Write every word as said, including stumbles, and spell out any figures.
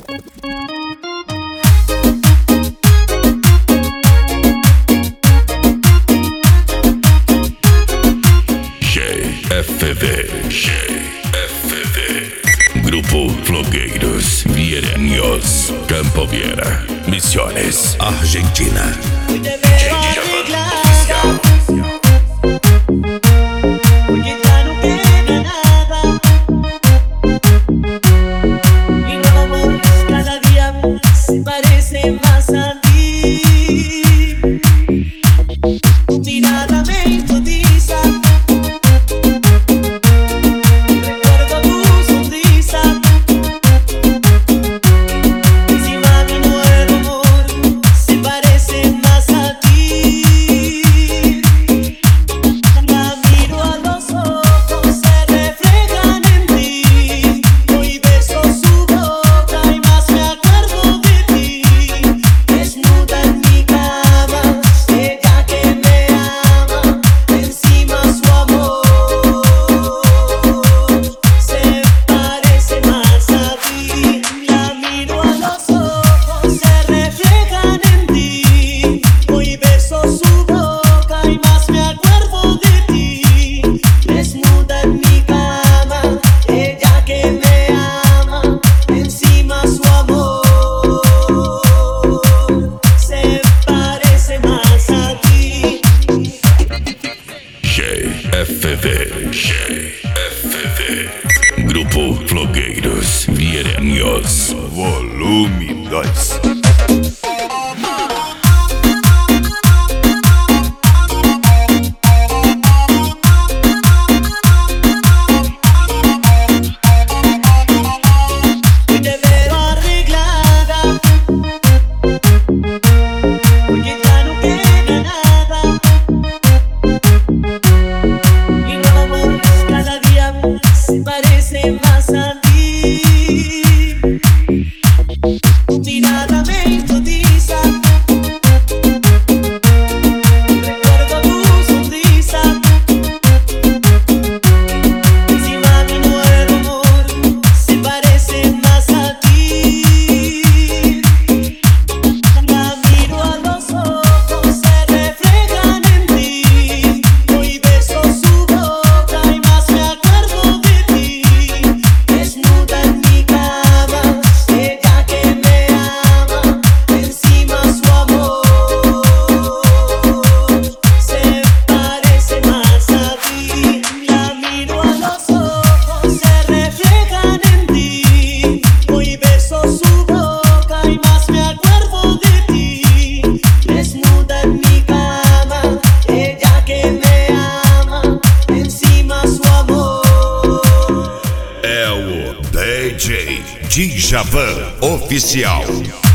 G F V, G F V. Grupo Flogueiros Viereños, Campo Viera, Misiones, Argentina. Porque ya no queda nada y nuevo amor cada día se parece más a ti. Tu mirada me hipnotiza, recuerdo tu sonrisa. Encima mi nuevo amor se parece más a ti. La miro a los ojos, se reflejan en ti. Hoy beso su boca y más me acuerdo de ti. Desnuda en mi cama, ella que me ama, encima su amor se parece más a ti. La miro a los ojos, se reflejan en ti. Hoy beso su boca y más me acuerdo de ti. Desnuda en mi cama, ella que me ama, encima su amor se parece más a ti. G F V, G F V. Grupo Flogueiros Viereños, volume dois. Hoy te veo arreglada, porque ya no queda nada y nuevo amor cada día se parece más a ti. Tu mirada me hipnotiza, recuerdo tu sonrisa. Encima mi nuevo amor se parece más a ti. La miro a los ojos, se reflejan en ti. Hoy beso su boca y más me acuerdo de ti. Desnuda en mi cama, ella que me ama, encima su amor se parece más a ti. La miro a los ojos, se reflejan en ti. Hoy beso su boca y más me acuerdo de ti. Desnuda en mi cama, ella que me ama, encima su amor. É o D J Djavan Oficial.